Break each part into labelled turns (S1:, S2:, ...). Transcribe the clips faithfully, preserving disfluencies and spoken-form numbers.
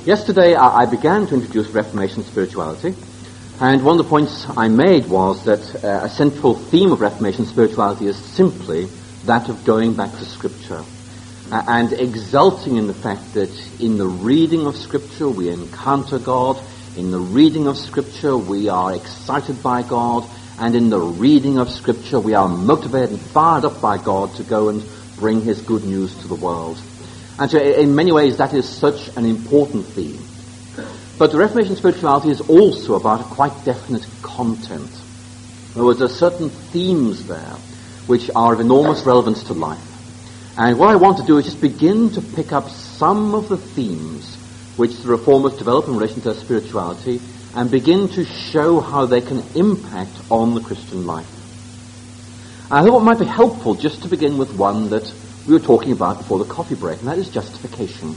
S1: Yesterday I, I began to introduce Reformation spirituality, and one of the points I made was that uh, a central theme of Reformation spirituality is simply that of going back to Scripture uh, and exulting in the fact that in the reading of Scripture we encounter God, in the reading of Scripture we are excited by God, and in the reading of Scripture we are motivated and fired up by God to go and bring His good news to the world. And so in many ways that is such an important theme. But the Reformation spirituality is also about a quite definite content. In other words, there are certain themes there which are of enormous relevance to life. And what I want to do is just begin to pick up some of the themes which the Reformers develop in relation to their spirituality and begin to show how they can impact on the Christian life. And I thought it might be helpful just to begin with one that we were talking about before the coffee break, and that is justification.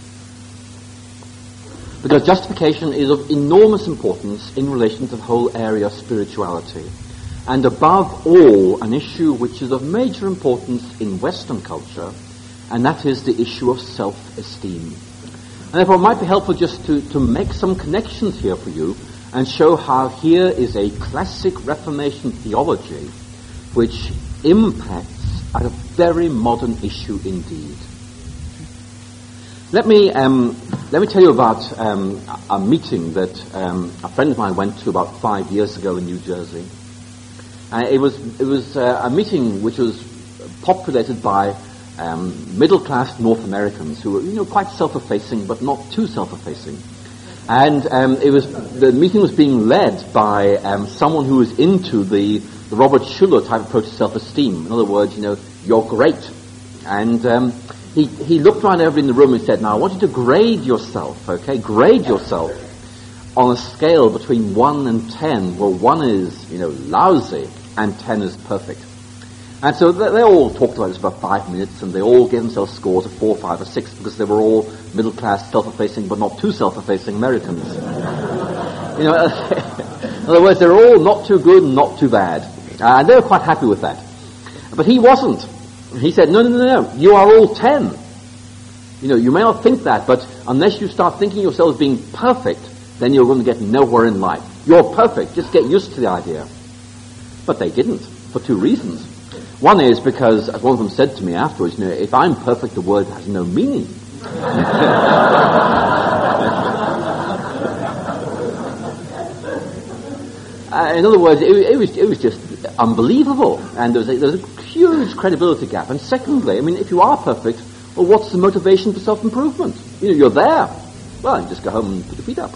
S1: Because justification is of enormous importance in relation to the whole area of spirituality. And above all, an issue which is of major importance in Western culture, and that is the issue of self-esteem. And therefore it might be helpful just to, to make some connections here for you and show how here is a classic Reformation theology which impacts at a very modern issue indeed. Let me um, let me tell you about um, a meeting that um, a friend of mine went to about five years ago in New Jersey. Uh, it was it was uh, a meeting which was populated by um, middle-class North Americans who were, you know, quite self-effacing but not too self-effacing. And um, it was the meeting was being led by um, someone who was into the, the Robert Schuller type approach to self-esteem. In other words, you know, you're great. And um, he he looked around everybody in the room and said, now I want you to grade yourself, okay? Grade yourself on a scale between one and ten, where one is, you know, lousy and ten is perfect. And so they, they all talked about this for about five minutes, and they all gave themselves scores of four, five, or six, because they were all middle-class, self-effacing, but not too self-effacing Americans. You know, in other words, they're all not too good and not too bad. Uh, and they were quite happy with that. But he wasn't. He said, no, no, no, no, you are all ten. You know, you may not think that, but unless you start thinking yourselves being perfect, then you're going to get nowhere in life. You're perfect. Just get used to the idea. But they didn't, for two reasons. One is because, as one of them said to me afterwards, you know, if I'm perfect, the word has no meaning. uh, in other words, it, it was it was just unbelievable, and there was, a, there was a huge credibility gap. And secondly, I mean, if you are perfect, well, what's the motivation for self-improvement? You know, you're there. Well, you just go home and put your feet up.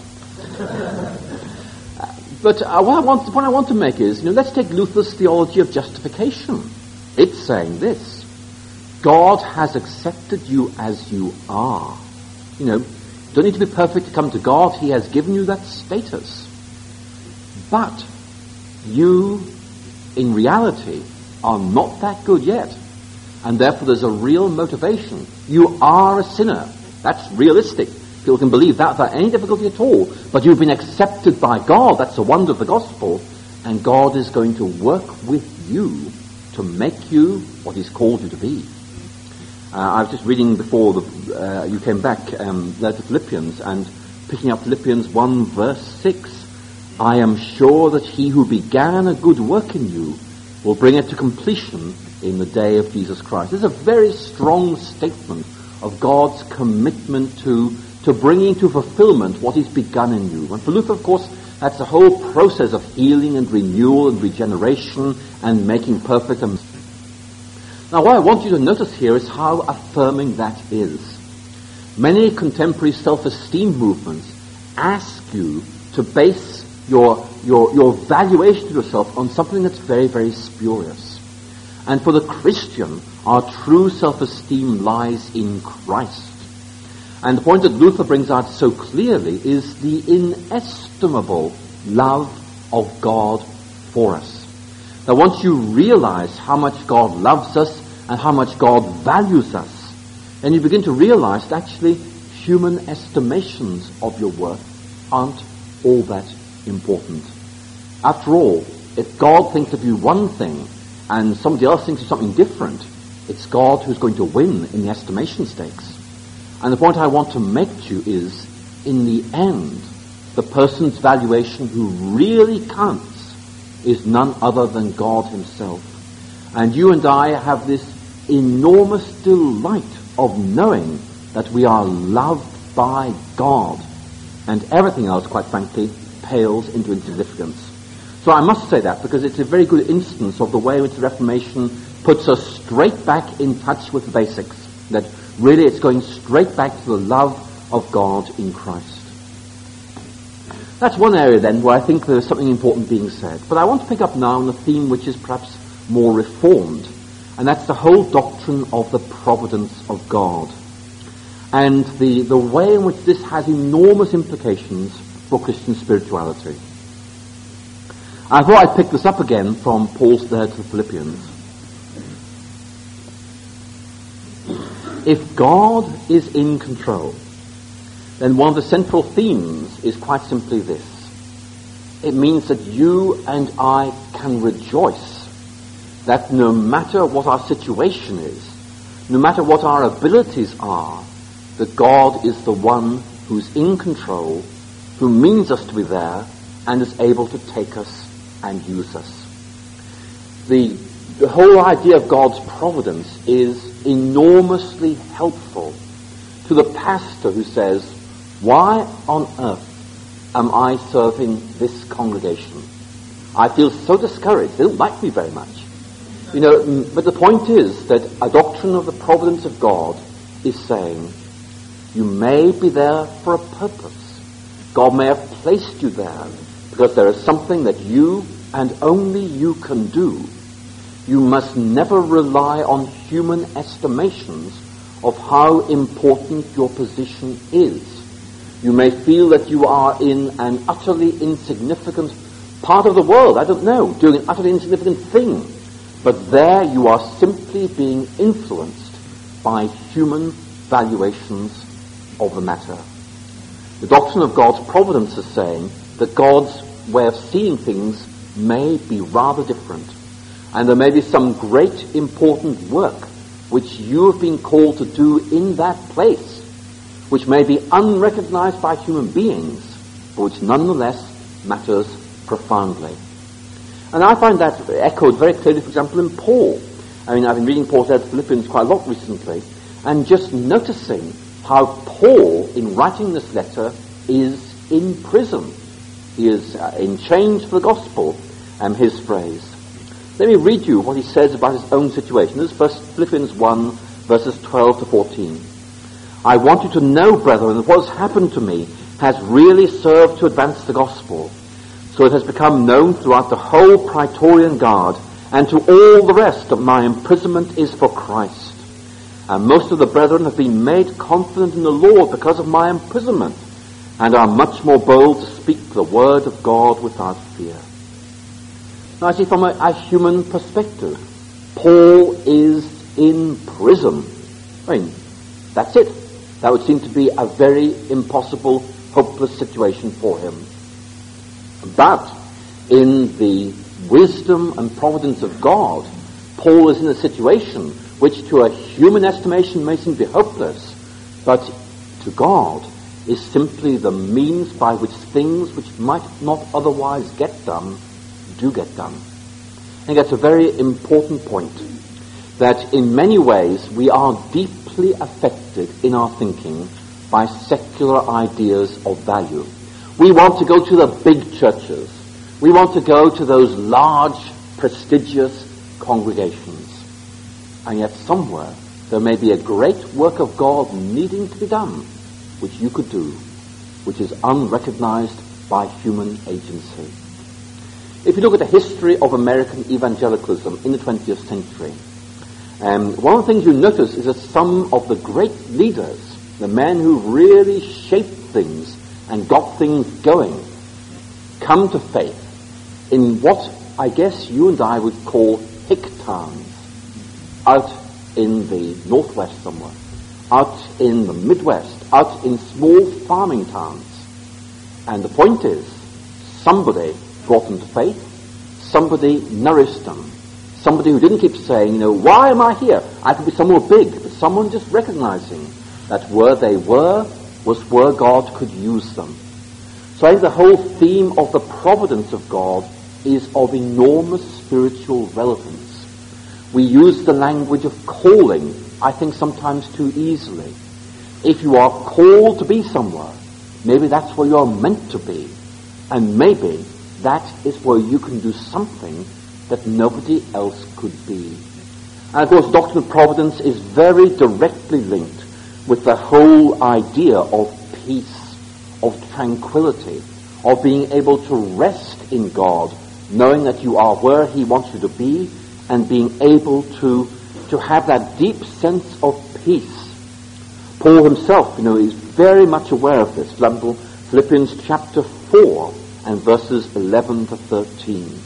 S1: uh, but uh, what I want, the point I want to make is, you know, let's take Luther's theology of justification. It's saying this: God has accepted you as you are. You know, you don't need to be perfect to come to God. He has given you that status. But you, in reality, are not that good yet. And therefore there's a real motivation. You are a sinner. That's realistic. People can believe that without any difficulty at all. But you've been accepted by God. That's the wonder of the gospel. And God is going to work with you to make you what He's called you to be. Uh, I was just reading before the, uh, you came back, um, letter to Philippians, and picking up Philippians one verse six. I am sure that He who began a good work in you will bring it to completion in the day of Jesus Christ. This is a very strong statement of God's commitment to, to bringing to fulfillment what He's begun in you. And for Luther, of course, that's the whole process of healing and renewal and regeneration and making perfect. Now, what I want you to notice here is how affirming that is. Many contemporary self-esteem movements ask you to base your, your, your valuation of yourself on something that's very, very spurious. And for the Christian, our true self-esteem lies in Christ. And the point that Luther brings out so clearly is the inestimable love of God for us. Now, once you realize how much God loves us and how much God values us, then you begin to realize that actually human estimations of your worth aren't all that important. After all, if God thinks of you one thing and somebody else thinks of something different, it's God who's going to win in the estimation stakes. And the point I want to make to you is, in the end, the person's valuation who really counts is none other than God himself. And you and I have this enormous delight of knowing that we are loved by God, and everything else, quite frankly, pales into insignificance. So I must say that because it's a very good instance of the way in which the Reformation puts us straight back in touch with the basics, that really it's going straight back to the love of God in Christ. That's one area then where I think there's something important being said. But I want to pick up now on a theme which is perhaps more reformed, and that's the whole doctrine of the providence of God, and the, the way in which this has enormous implications for Christian spirituality. I thought I'd pick this up again from Paul's letter to the Philippians. If God is in control, then one of the central themes is quite simply this. It means that you and I can rejoice that no matter what our situation is, no matter what our abilities are, that God is the one who's in control, who means us to be there, and is able to take us and use us. The, the whole idea of God's providence is enormously helpful to the pastor who says, why on earth am I serving this congregation? I feel so discouraged. They don't like me very much. You know, but the point is that a doctrine of the providence of God is saying, you may be there for a purpose. God may have placed you there because there is something that you and only you can do. You must never rely on human estimations of how important your position is. You may feel that you are in an utterly insignificant part of the world, I don't know, doing an utterly insignificant thing. But there you are simply being influenced by human valuations of the matter. The doctrine of God's providence is saying that God's way of seeing things may be rather different. And there may be some great important work which you have been called to do in that place, which may be unrecognized by human beings, but which nonetheless matters profoundly. And I find that echoed very clearly, for example, in Paul. I mean, I've been reading Paul's letter to Philippians quite a lot recently, and just noticing how Paul, in writing this letter, is in prison. He is uh, in chains for the gospel, um, his phrase. Let me read you what he says about his own situation. This is first Philippians one, verses twelve to fourteen. I want you to know, brethren, that what has happened to me has really served to advance the gospel. So it has become known throughout the whole Praetorian Guard, and to all the rest that my imprisonment is for Christ. And most of the brethren have been made confident in the Lord because of my imprisonment, and are much more bold to speak the word of God without fear. Now, I see from a, a human perspective, Paul is in prison. I mean, that's it. That would seem to be a very impossible, hopeless situation for him. But in the wisdom and providence of God, Paul is in a situation which to a human estimation may seem to be hopeless, but to God is simply the means by which things which might not otherwise get done, do get done. I think that's a very important point, that in many ways we are deeply affected in our thinking by secular ideas of value. We want to go to the big churches. We want to go to those large, prestigious congregations. And yet somewhere there may be a great work of God needing to be done, which you could do, which is unrecognized by human agency. If you look at the history of American evangelicalism in the twentieth century, um, one of the things you notice is that some of the great leaders, the men who really shaped things and got things going, come to faith in what I guess you and I would call hick towns, out in the northwest somewhere, out in the Midwest, out in small farming towns. And the point is, somebody brought them to faith, somebody nourished them, somebody who didn't keep saying, you know, why am I here? I could be somewhere big, but someone just recognizing that where they were, was where God could use them. So I think the whole theme of the providence of God is of enormous spiritual relevance. We use the language of calling, I think, sometimes too easily. If you are called to be somewhere, maybe that's where you're meant to be. And maybe that is where you can do something that nobody else could be. And of course, doctrine of providence is very directly linked with the whole idea of peace, of tranquility, of being able to rest in God, knowing that you are where he wants you to be, and being able to, to have that deep sense of peace. Paul himself, you know, is very much aware of this. For example, Philippians chapter four and verses eleven to thirteen.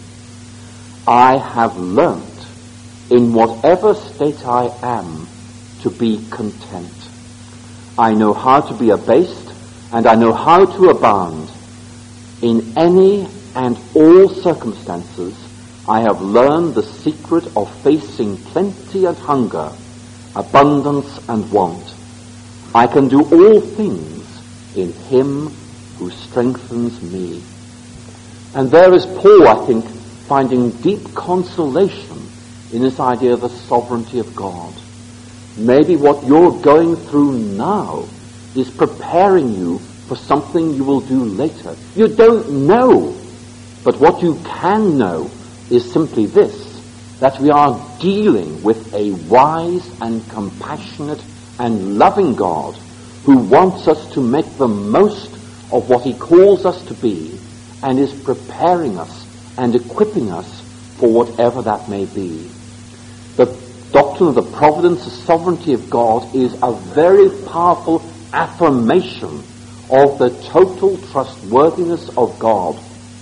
S1: I have learnt in whatever state I am to be content. I know how to be abased, and I know how to abound. In any and all circumstances, I have learned the secret of facing plenty and hunger, abundance and want. I can do all things in him who strengthens me. And there is Paul, I think, finding deep consolation in this idea of the sovereignty of God. Maybe what you're going through now is preparing you for something you will do later. You don't know, but what you can know is simply this, that we are dealing with a wise and compassionate and loving God who wants us to make the most of what he calls us to be and is preparing us and equipping us for whatever that may be. The doctrine of the providence and sovereignty of God is a very powerful affirmation of the total trustworthiness of God.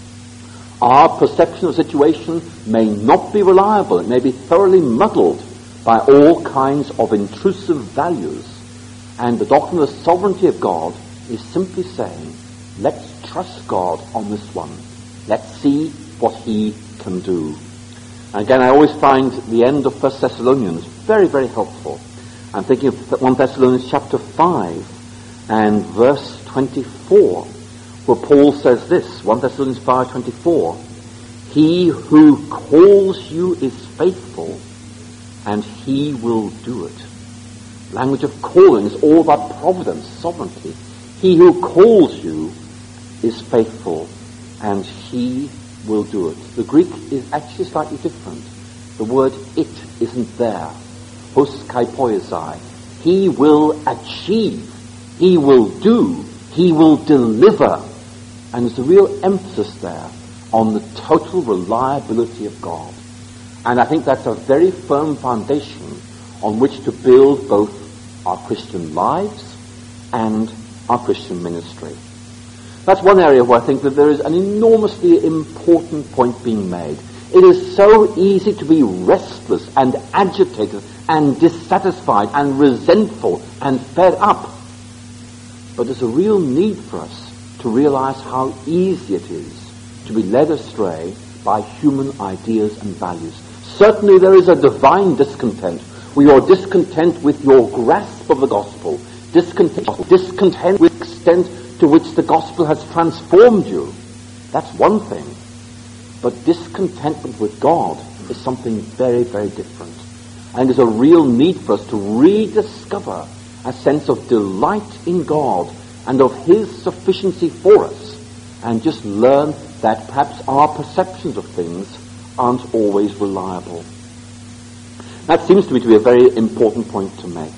S1: Our perception of the situation may not be reliable. It may be thoroughly muddled by all kinds of intrusive values. And the doctrine of the sovereignty of God is simply saying, let's trust God on this one. Let's see what he can do. And again, I always find the end of First Thessalonians very, very helpful. I'm thinking of First Thessalonians chapter five and verse twenty-four, where Paul says this, First Thessalonians five twenty-four, he who calls you is faithful, and he will do it. Language of calling is all about providence, sovereignty. He who calls you is faithful, and he will do it. The Greek is actually slightly different. The word it isn't there. Hos kaipoiesai. He will achieve. He will do. He will deliver. And there's a real emphasis there on the total reliability of God. And I think that's a very firm foundation on which to build both our Christian lives and our Christian ministry. That's one area where I think that there is an enormously important point being made. It is so easy to be restless and agitated and dissatisfied and resentful and fed up. But there's a real need for us to realize how easy it is to be led astray by human ideas and values. Certainly there is a divine discontent. We are discontent with your grasp of the gospel, discontent, discontent with the extent to which the gospel has transformed you. That's one thing. But discontentment with God is something very, very different. And there's a real need for us to rediscover a sense of delight in God and of his sufficiency for us, and just learn that perhaps our perceptions of things aren't always reliable. That seems to me to be a very important point to make.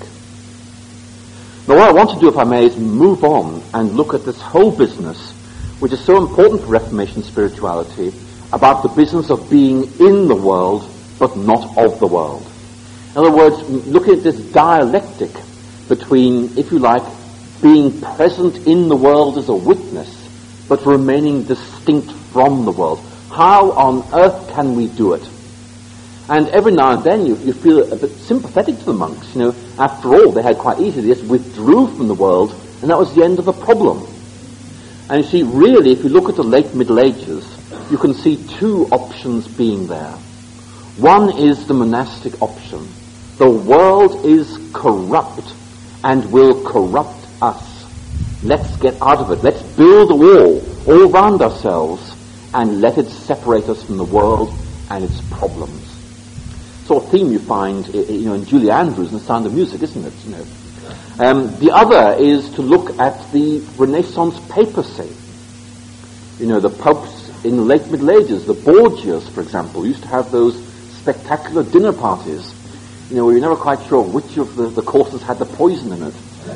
S1: Now what I want to do, if I may, is move on and look at this whole business, which is so important for Reformation spirituality, about the business of being in the world, but not of the world. In other words, looking at this dialectic between, if you like, being present in the world as a witness, but remaining distinct from the world. How on earth can we do it? And every now and then you, you feel a bit sympathetic to the monks. You know, after all, they had quite easily just withdrew from the world, and that was the end of the problem. And you see, really, if you look at the late Middle Ages, you can see two options being there. One is the monastic option. The world is corrupt and will corrupt us. Let's get out of it. Let's build a wall all around ourselves and let it separate us from the world and its problems. Sort of theme you find, you know, in Julie Andrews and The Sound of Music, isn't it? You know. Um, the other is to look at the Renaissance papacy. You know, the popes in the late Middle Ages, the Borgias, for example, used to have those spectacular dinner parties, you know, where you're never quite sure which of the, the courses had the poison in it.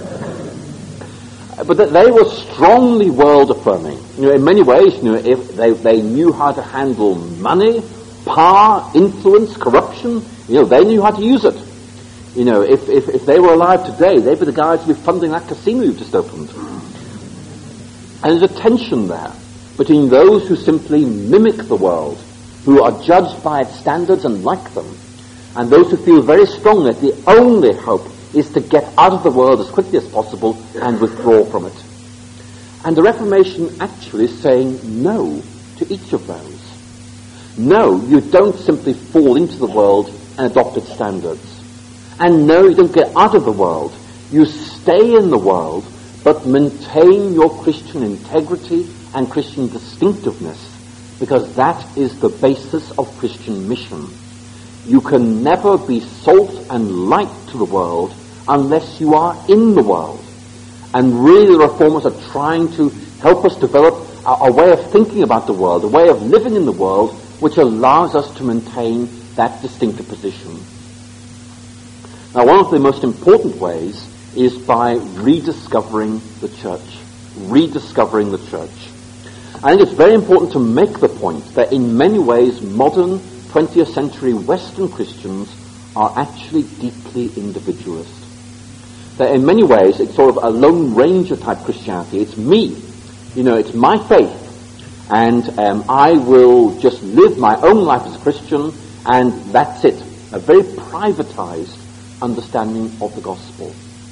S1: But that they were strongly world-affirming. You know, in many ways, you know, if they, they knew how to handle money, power, influence, corruption, you know, they knew how to use it. You know, if, if, if they were alive today, they'd be the guys who'd be funding that casino you've just opened. And there's a tension there between those who simply mimic the world, who are judged by its standards and like them, and those who feel very strongly that the only hope is to get out of the world as quickly as possible and withdraw from it. And the Reformation actually is saying no to each of those. No, you don't simply fall into the world and adopt its standards. And no, you don't get out of the world. You stay in the world, but maintain your Christian integrity and Christian distinctiveness, because that is the basis of Christian mission. You can never be salt and light to the world unless you are in the world. And really the Reformers are trying to help us develop a, a way of thinking about the world, a way of living in the world, which allows us to maintain that distinctive position. Now, one of the most important ways is by rediscovering the church. Rediscovering the church. I think it's very important to make the point that in many ways modern twentieth century Western Christians are actually deeply individualist. That in many ways it's sort of a Lone Ranger type Christianity. It's me. You know, it's my faith. And um, I will just live my own life as a Christian, and that's it. A very privatized understanding of the gospel.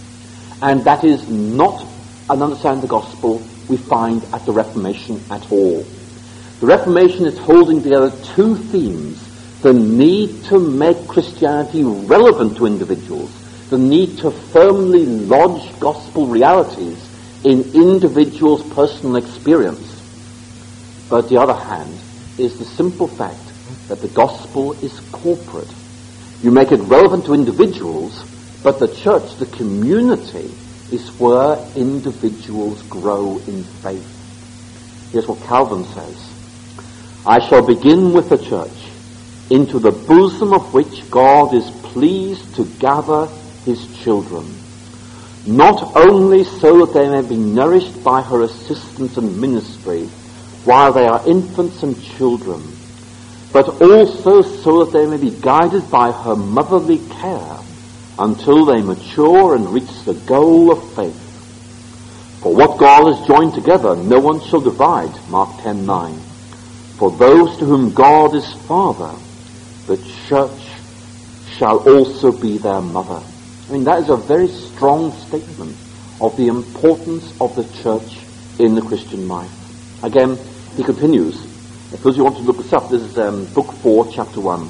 S1: And that is not an understanding of the gospel we find at the Reformation at all. The Reformation is holding together two themes: the need to make Christianity relevant to individuals, the need to firmly lodge gospel realities in individuals' personal experience. But on the other hand is the simple fact that the gospel is corporate. You make it relevant to individuals, but the church, the community, is where individuals grow in faith. Here's what Calvin says: I shall begin with the church, into the bosom of which God is pleased to gather his children, not only so that they may be nourished by her assistance and ministry while they are infants and children, but also so that they may be guided by her motherly care until they mature and reach the goal of faith. For what God has joined together, no one shall divide, Mark ten nine. For those to whom God is Father, the church shall also be their mother. I mean, that is a very strong statement of the importance of the church in the Christian life. Again, he continues. If those of you want to look this up, this is um, book four, chapter one.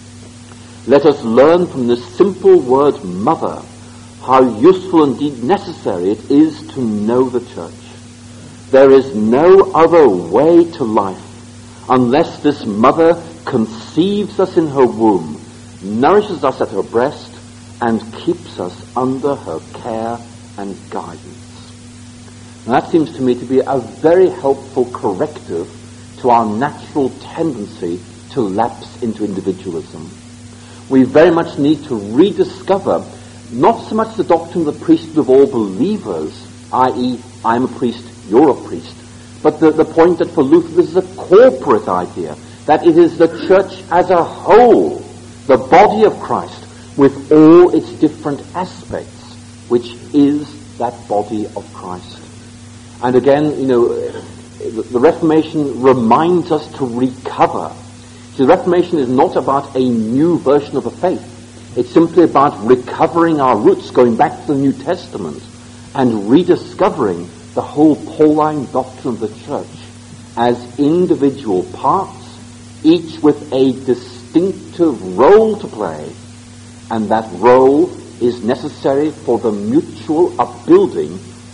S1: Let us learn from this simple word mother how useful and indeed necessary it is to know the church. There is no other way to life unless this mother conceives us in her womb, nourishes us at her breast, and keeps us under her care and guidance. And that seems to me to be a very helpful corrective to our natural tendency to lapse into individualism. We very much need to rediscover not so much the doctrine of the priesthood of all believers, that is, I'm a priest, you're a priest, but the, the point that for Luther this is a corporate idea, that it is the church as a whole, the body of Christ, with all its different aspects, which is that body of Christ. And again, you know, the Reformation reminds us to recover. See, the Reformation is not about a new version of the faith. It's simply about recovering our roots, going back to the New Testament, and rediscovering the whole Pauline doctrine of the church as individual parts, each with a distinctive role to play, and that role is necessary for the mutual upbuilding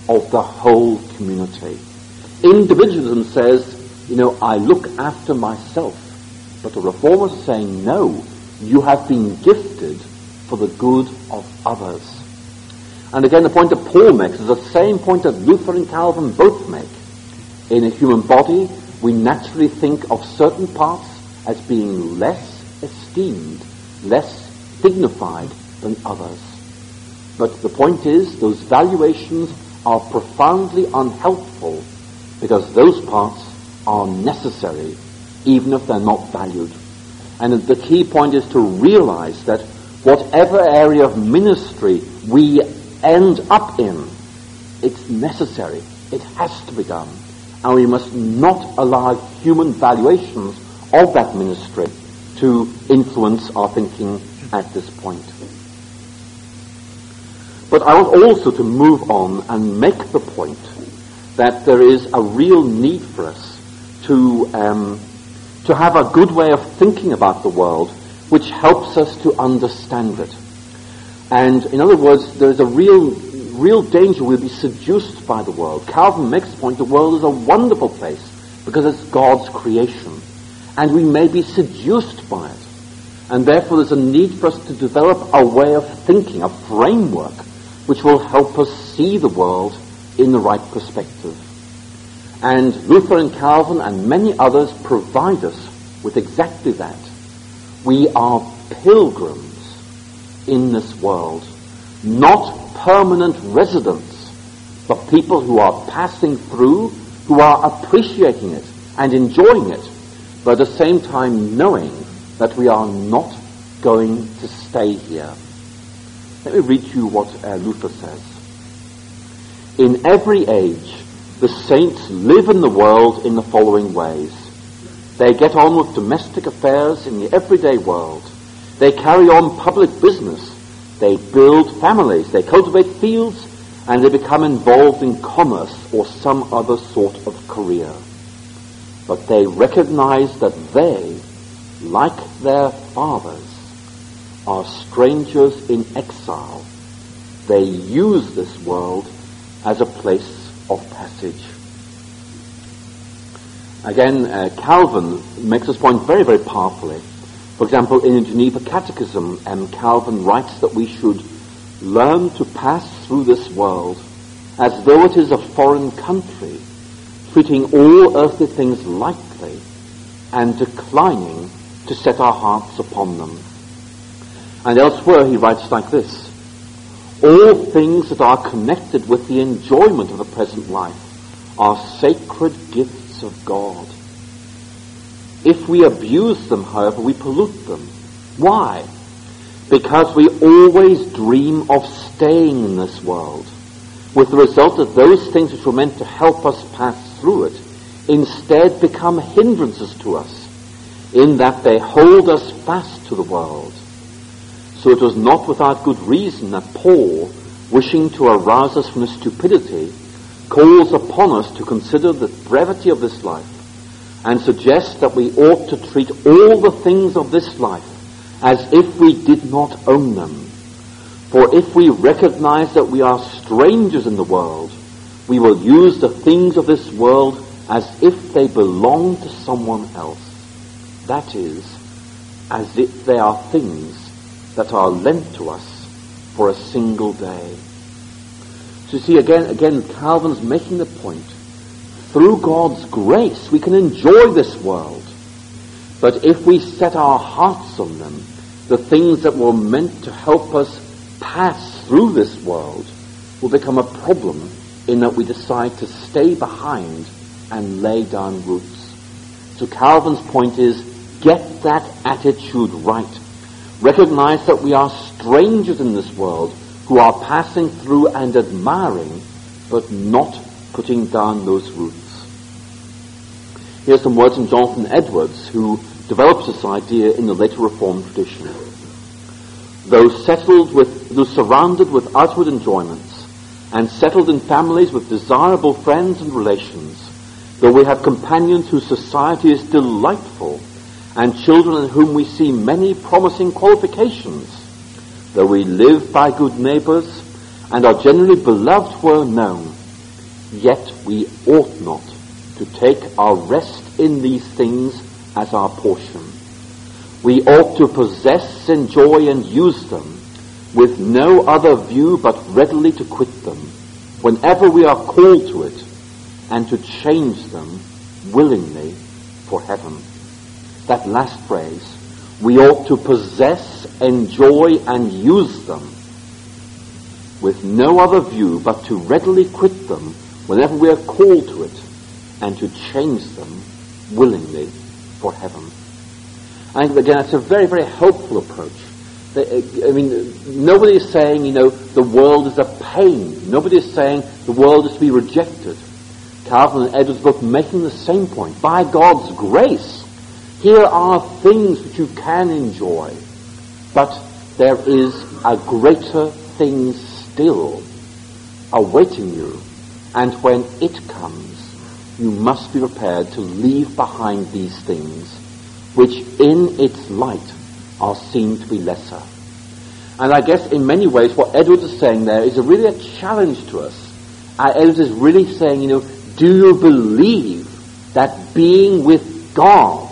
S1: of the whole community. Individualism says, you know, I look after myself. But the Reformers are saying, no, you have been gifted for the good of others. And again, the point that Paul makes is the same point that Luther and Calvin both make. In a human body, we naturally think of certain parts as being less esteemed, less dignified than others. But the point is, those valuations are profoundly unhelpful because those parts are necessary, even if they're not valued. And the key point is to realize that whatever area of ministry we end up in, it's necessary. It has to be done. And we must not allow human valuations of that ministry to influence our thinking at this point. But I want also to move on and make the point that there is a real need for us to um, to have a good way of thinking about the world which helps us to understand it. And in other words, there is a real real danger we'll be seduced by the world. Calvin makes the point the world is a wonderful place because it's God's creation. And we may be seduced by it. And therefore there's a need for us to develop a way of thinking, a framework, which will help us see the world in the right perspective. And Luther and Calvin and many others provide us with exactly that. We are pilgrims in this world, not permanent residents, but people who are passing through, who are appreciating it and enjoying it, but at the same time knowing that we are not going to stay here. Let me read you what uh, Luther says. In every age, the saints live in the world in the following ways. They get on with domestic affairs in the everyday world. They carry on public business. They build families. They cultivate fields. And they become involved in commerce or some other sort of career. But they recognize that they, like their fathers, are strangers in exile. They use this world as a place of passage. Again, uh, Calvin makes this point very, very powerfully. For example, in the Geneva Catechism, um, Calvin writes that we should learn to pass through this world as though it is a foreign country, treating all earthly things lightly and declining to set our hearts upon them. And elsewhere he writes like this: all things that are connected with the enjoyment of the present life are sacred gifts of God. If we abuse them, however, we pollute them. Why? Because we always dream of staying in this world, with the result that those things which were meant to help us pass through it instead become hindrances to us, in that they hold us fast to the world. So it was not without good reason that Paul, wishing to arouse us from the stupidity, calls upon us to consider the brevity of this life and suggests that we ought to treat all the things of this life as if we did not own them. For if we recognize that we are strangers in the world, we will use the things of this world as if they belong to someone else. That is, as if they are things that are lent to us for a single day. So you see, again, again, Calvin's making the point. Through God's grace, we can enjoy this world. But if we set our hearts on them, the things that were meant to help us pass through this world will become a problem in that we decide to stay behind and lay down roots. So Calvin's point is, get that attitude right. Recognize that we are strangers in this world who are passing through and admiring, but not putting down those roots. Here's some words from Jonathan Edwards, who develops this idea in the later Reformed tradition. Though settled with, though surrounded with outward enjoyments, and settled in families with desirable friends and relations, though we have companions whose society is delightful, and children in whom we see many promising qualifications, though we live by good neighbours, and are generally beloved where known, Yet we ought not to take our rest in these things as our portion. We ought to possess, enjoy, and use them with no other view but readily to quit them whenever we are called to it, and to change them willingly for heaven. That last phrase, we ought to possess, enjoy, and use them with no other view but to readily quit them whenever we are called to it, and to change them willingly for heaven. I think, again, that's a very, very helpful approach. I mean, nobody is saying, you know, the world is a pain. Nobody is saying the world is to be rejected. Calvin and Edwards both making the same point. By God's grace, here are things which you can enjoy, but there is a greater thing still awaiting you, and when it comes, you must be prepared to leave behind these things, which in its light are seen to be lesser. And I guess in many ways what Edwards is saying there is a really a challenge to us. Uh, Edwards is really saying, you know, do you believe that being with God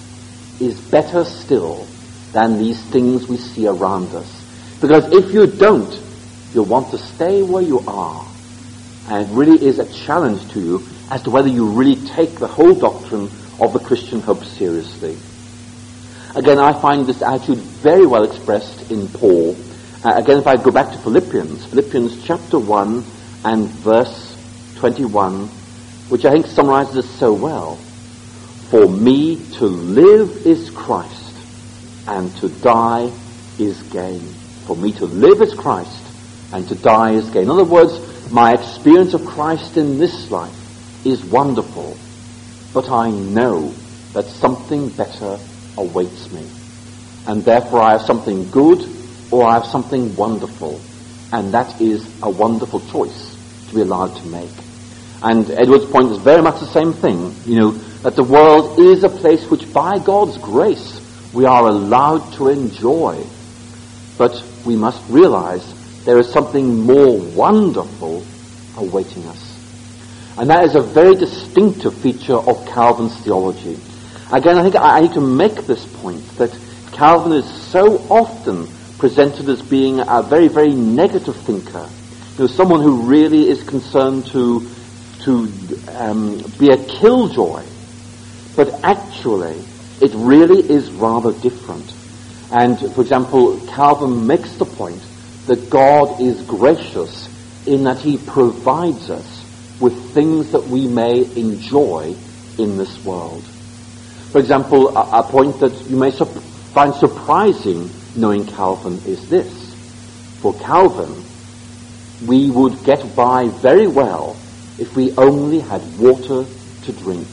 S1: is better still than these things we see around us? Because if you don't, you'll want to stay where you are. And it really is a challenge to you as to whether you really take the whole doctrine of the Christian hope seriously. Again, I find this attitude very well expressed in Paul. Uh, again, if I go back to Philippians, Philippians chapter one and verse twenty-one, which I think summarizes it so well. For me to live is Christ, and to die is gain. For me to live is Christ, and to die is gain. In other words, my experience of Christ in this life is wonderful, but I know that something better awaits me. And therefore I have something good, or I have something wonderful. And that is a wonderful choice to be allowed to make. And Edwards' point is very much the same thing, you know, that the world is a place which by God's grace we are allowed to enjoy. But we must realize there is something more wonderful awaiting us. And that is a very distinctive feature of Calvin's theology. Again, I think I need to make this point that Calvin is so often presented as being a very, very negative thinker. You know, someone who really is concerned to to um, be a killjoy. But actually, it really is rather different. And, for example, Calvin makes the point that God is gracious in that he provides us with things that we may enjoy in this world. For example, a, a point that you may su- find surprising knowing Calvin is this. For Calvin, we would get by very well if we only had water to drink.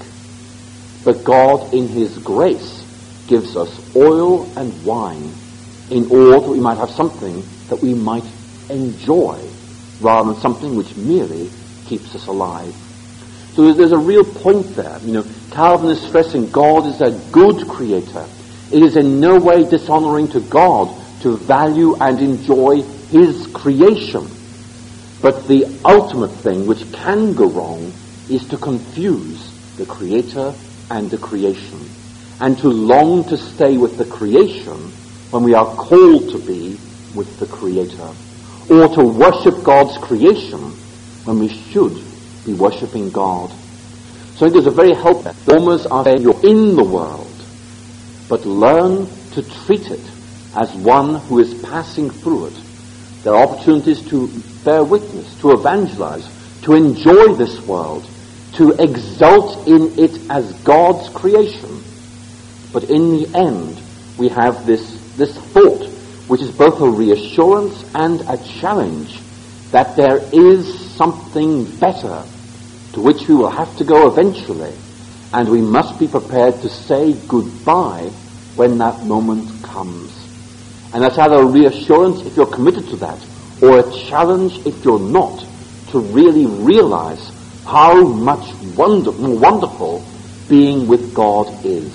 S1: But God, in his grace, gives us oil and wine in order that we might have something that we might enjoy rather than something which merely keeps us alive. So there's a real point there. You know, Calvin is stressing God is a good creator. It is in no way dishonoring to God to value and enjoy his creation. But the ultimate thing which can go wrong is to confuse the creator and the creation, and to long to stay with the creation when we are called to be with the creator, or to worship God's creation when we should be worshipping God. So I think there's a very helpful. Almost are saying you're in the world, but learn to treat it as one who is passing through it. There are opportunities to bear witness, to evangelize, to enjoy this world, to exult in it as God's creation. But in the end, we have this, this thought, which is both a reassurance and a challenge, that there is something better to which we will have to go eventually, and we must be prepared to say goodbye when that moment comes. And that's either a reassurance if you're committed to that, or a challenge if you're not, to really realize how much wonder, more wonderful being with God is.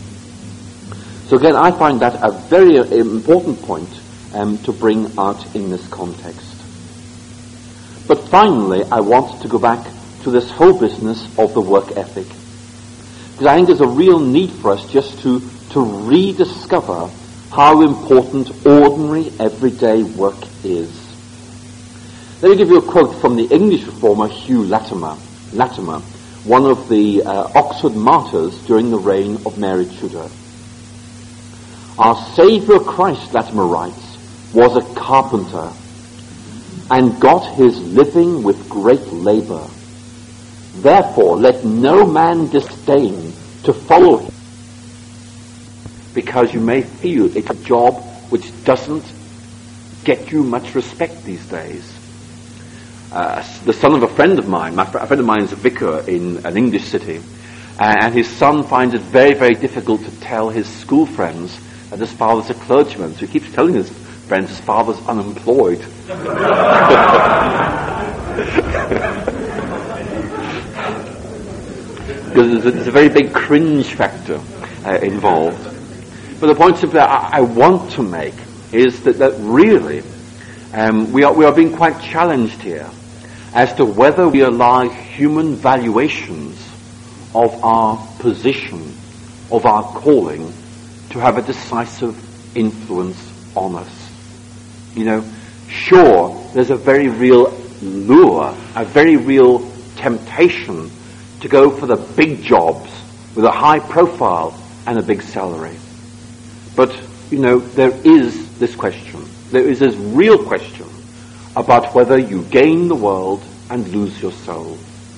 S1: So again, I find that a very important point um, to bring out in this context. But finally, I want to go back to this whole business of the work ethic. Because I think there's a real need for us just to, to rediscover how important ordinary, everyday work is. Let me give you a quote from the English reformer Hugh Latimer, Latimer one of the uh, Oxford martyrs during the reign of Mary Tudor. Our Saviour Christ, Latimer writes, was a carpenter and got his living with great labour. Therefore, let no man disdain to follow him, because you may feel it's a job which doesn't get you much respect these days. Uh, the son of a friend of mine, my fr- a friend of mine is a vicar in an English city, uh, and his son finds it very, very difficult to tell his school friends that his father's a clergyman. So he keeps telling his friends his father's unemployed. Because there's a, there's a very big cringe factor uh, involved. But the point simply I, I want to make is that, that really um, we are we are being quite challenged here as to whether we allow human valuations of our position, of our calling, to have a decisive influence on us. You know, sure, there's a very real lure, a very real temptation to go for the big jobs with a high profile and a big salary. But, you know, there is this question. There is this real question about whether you gain the world and lose your soul.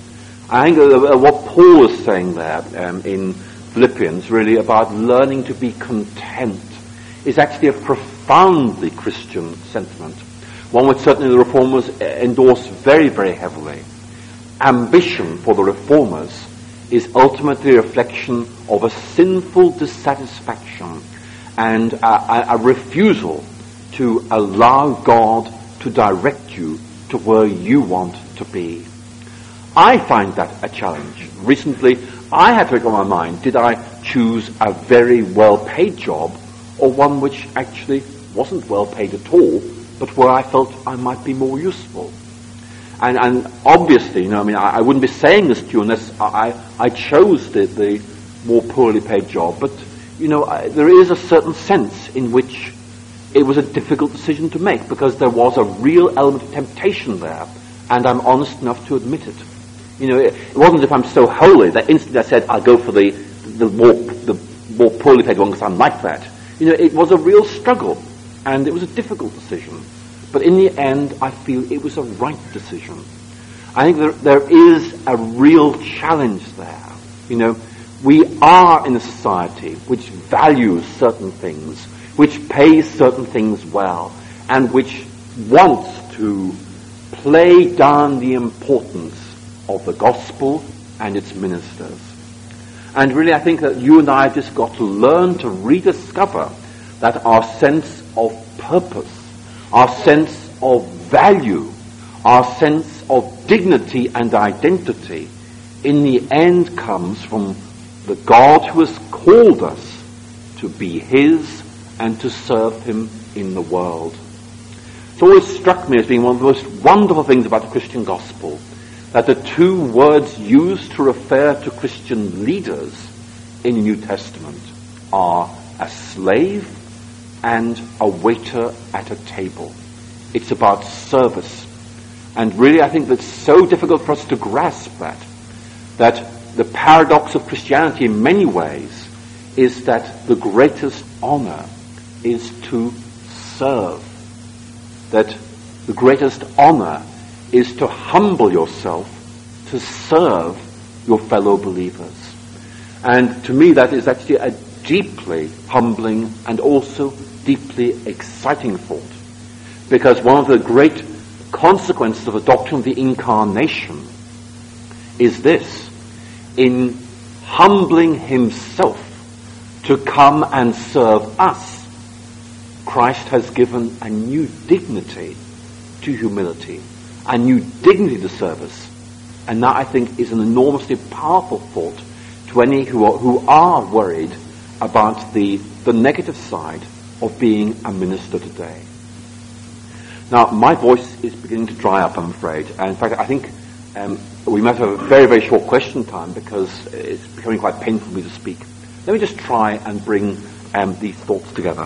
S1: I think uh, what Paul is saying there um, in Philippians, really about learning to be content, is actually a profoundly Christian sentiment. One which certainly the Reformers endorse very, very heavily. Ambition for the Reformers is ultimately a reflection of a sinful dissatisfaction and a, a, a refusal to allow God to direct you to where you want to be. I find that a challenge. Recently, I had to make up my mind, did I choose a very well-paid job or one which actually wasn't well-paid at all, but where I felt I might be more useful? And, and obviously, you know, I mean, I, I wouldn't be saying this to you unless I, I chose the, the more poorly paid job, but, you know, I, there is a certain sense in which it was a difficult decision to make because there was a real element of temptation there, and I'm honest enough to admit it. You know, it, it wasn't as if I'm so holy that instantly I said, I'll go for the, the more, the more poorly paid one because I'm like that. You know, it was a real struggle, and it was a difficult decision. But in the end, I feel it was a right decision. I think there, there is a real challenge there. You know, we are in a society which values certain things, which pays certain things well, and which wants to play down the importance of the gospel and its ministers. And really, I think that you and I have just got to learn to rediscover that our sense of purpose, our sense of value, our sense of dignity and identity, in the end comes from the God who has called us to be His and to serve Him in the world. It's always struck me as being one of the most wonderful things about the Christian gospel, that the two words used to refer to Christian leaders in the New Testament are a slave and a waiter at a table. It's about service. And really I think that's so difficult for us to grasp that, that the paradox of Christianity in many ways is that the greatest honor is to serve. That the greatest honor is to humble yourself to serve your fellow believers. And to me that is actually a deeply humbling and also deeply exciting thought. Because one of the great consequences of the doctrine of the incarnation is this: in humbling himself to come and serve us, Christ has given a new dignity to humility, a new dignity to service. And that, I think, is an enormously powerful thought to any who are, who are worried about the, the negative side of being a minister today. Now, my voice is beginning to dry up, I'm afraid. And in fact, I think Um, we might have a very, very short question time because it's becoming quite painful for me to speak. Let me just try and bring um, these thoughts together.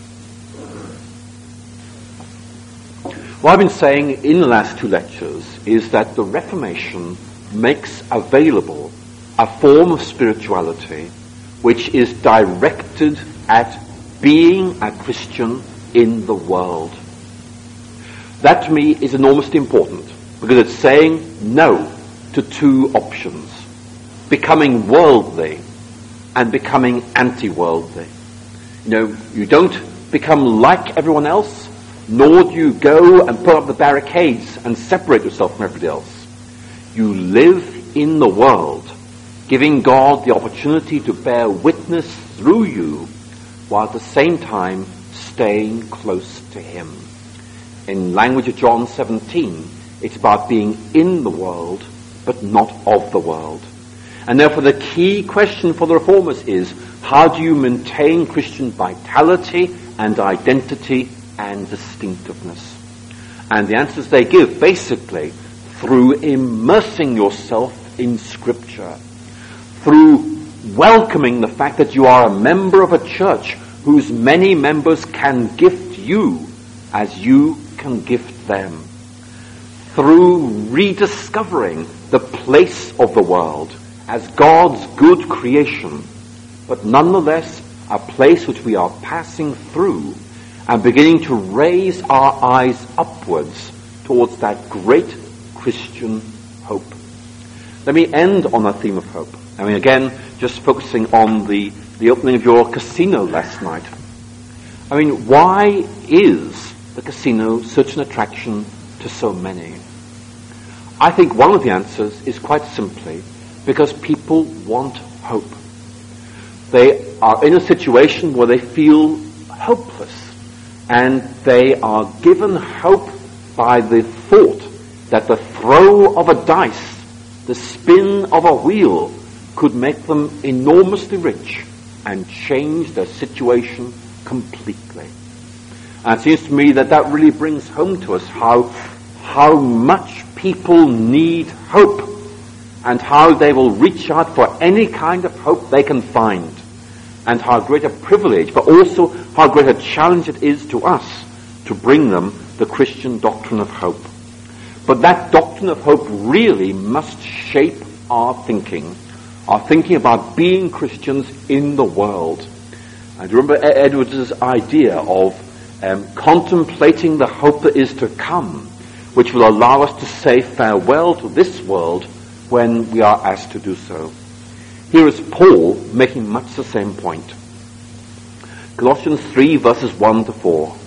S1: What I've been saying in the last two lectures is that the Reformation makes available a form of spirituality which is directed at being a Christian in the world. That to me is enormously important because it's saying no to two options: becoming worldly and becoming anti-worldly. You know, you don't become like everyone else, nor do you go and put up the barricades and separate yourself from everybody else. You live in the world, giving God the opportunity to bear witness through you, while at the same time staying close to Him. In language of John seventeen, it's about being in the world, but not of the world. And therefore the key question for the Reformers is, how do you maintain Christian vitality and identity and distinctiveness? And the answers they give, basically, through immersing yourself in Scripture, through welcoming the fact that you are a member of a church whose many members can gift you as you can gift them, through rediscovering the place of the world as God's good creation, but nonetheless a place which we are passing through, and beginning to raise our eyes upwards towards that great Christian hope. Let me end on that theme of hope. I mean, again, just focusing on the, the opening of your casino last night. I mean, why is the casino such an attraction to so many? I think one of the answers is quite simply because people want hope. They are in a situation where they feel hopeless, and they are given hope by the thought that the throw of a dice, the spin of a wheel, could make them enormously rich and change their situation completely. And it seems to me that that really brings home to us how, how much people need hope, and how they will reach out for any kind of hope they can find, and how great a privilege, but also how great a challenge it is to us to bring them the Christian doctrine of hope. But that doctrine of hope really must shape our thinking, our thinking about being Christians in the world. And remember Edwards' idea of um, contemplating the hope that is to come, which will allow us to say farewell to this world when we are asked to do so. Here is Paul making much the same point. Colossians three verses one to four.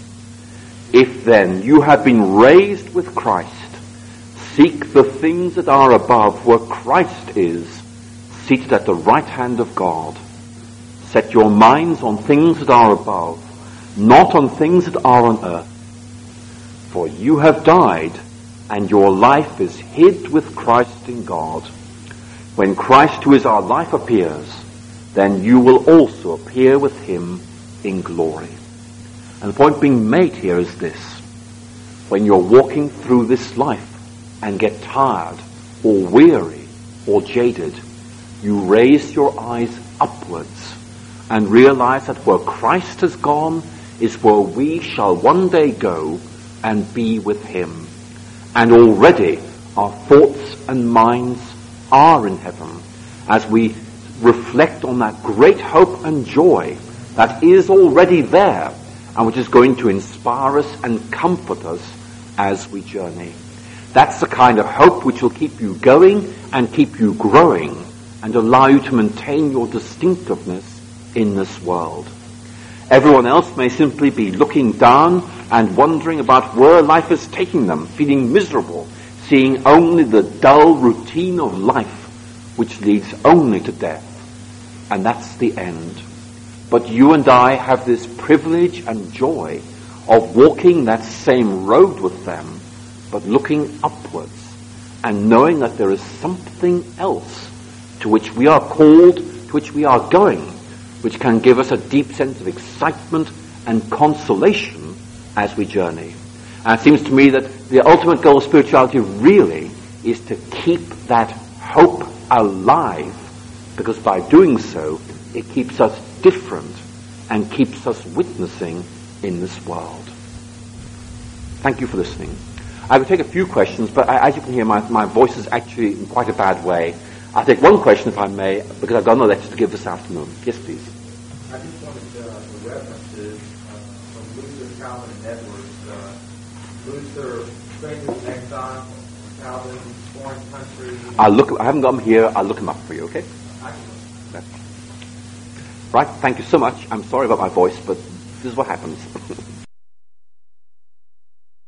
S1: If then you have been raised with Christ, seek the things that are above, where Christ is, seated at the right hand of God. Set your minds on things that are above, not on things that are on earth. For you have died, and your life is hid with Christ in God. When Christ, who is our life, appears, then you will also appear with him in glory. And the point being made here is this: when you're walking through this life and get tired or weary or jaded, you raise your eyes upwards and realize that where Christ has gone is where we shall one day go and be with him. And already our thoughts and minds are in heaven as we reflect on that great hope and joy that is already there and which is going to inspire us and comfort us as we journey. That's the kind of hope which will keep you going and keep you growing and allow you to maintain your distinctiveness in this world. Everyone else may simply be looking down and wondering about where life is taking them, feeling miserable, seeing only the dull routine of life which leads only to death. And that's the end. But you and I have this privilege and joy of walking that same road with them, but looking upwards and knowing that there is something else to which we are called, to which we are going, which can give us a deep sense of excitement and consolation as we journey. And it seems to me that the ultimate goal of spirituality really is to keep that hope alive, because by doing so, it keeps us different and keeps us witnessing in this world. Thank you for listening. I will take a few questions, but I, as you can hear, my, my voice is actually in quite a bad way. I'll take one question, if I may, because I've got no lecture to give this afternoon. Yes, please.
S2: I just wanted uh, the references uh, from Luther, Calvin, and Edwards. Uh, Luther, strangers in exile, Calvin, foreign country.
S1: I'll look. I haven't got them here. I'll look them up for you. Okay. Right. Thank you so much. I'm sorry about my voice, but this is what happens.